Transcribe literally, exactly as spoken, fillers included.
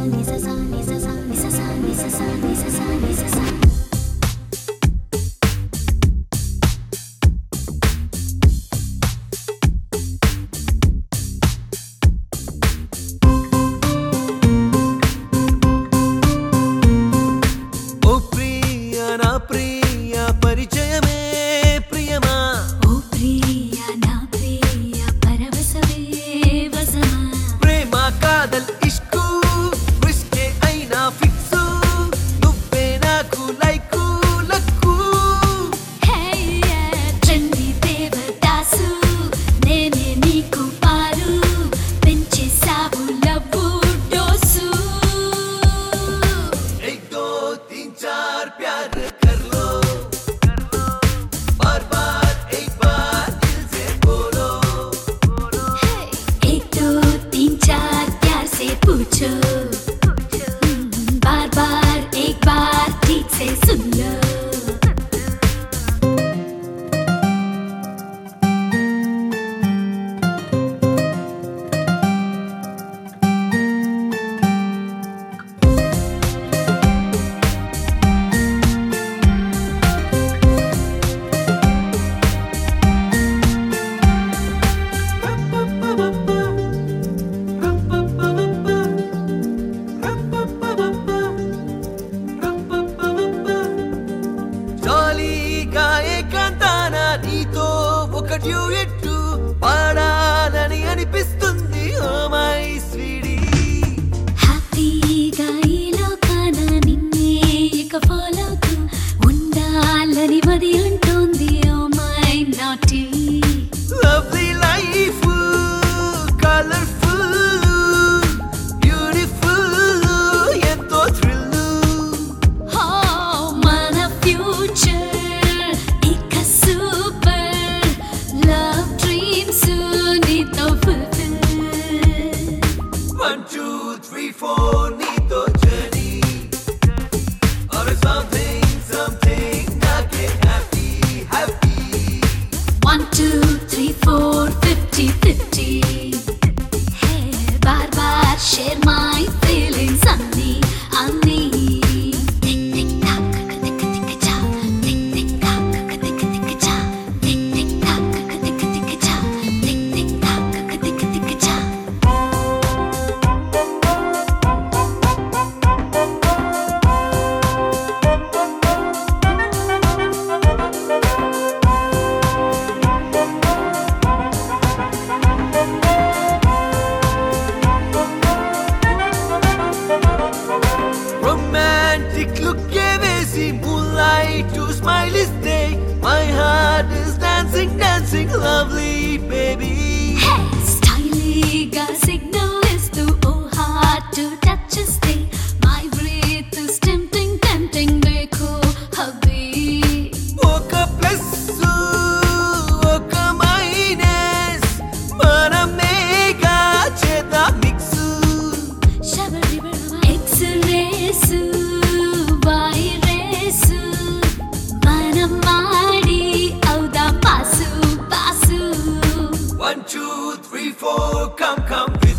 बार बार एक बार ठीक से सुन लो। డ్యూయెట్టు పాడాలని అనిపిస్తుంది ఓ మై స్వీటీ హ్యాపీగా ఈ లోకాన నిన్నే ఇక ఫాలోకు ఉండాలని మది అంటోంది oh my naughty lovely life colourful beautiful ఎంతో థ్రిల్ హో మన future One, two, three, four, need the journey. Or something, something, not get happy, happy. One, two, three, four, fifty, fifty. Hey, bar bar, share my feelings, Anni, Anni. Tick tick tock, tick tick cha. Tick tick tock, tick tick cha. Tick tick tock, tick tick cha. Tick tick tock, tick tick cha. Romantic look vesi moonlight to smile is day. My heart is dancing, dancing, lovely baby. Hey, styliga signal is to oh hard to touch a stay. My breath is tempting, tempting, dekho hubby. Oka plus, oka minus, mana mega cheda mix. X-rays, Y-rays, manam maadi avda pasu pasu. One, two, three, four, come, come.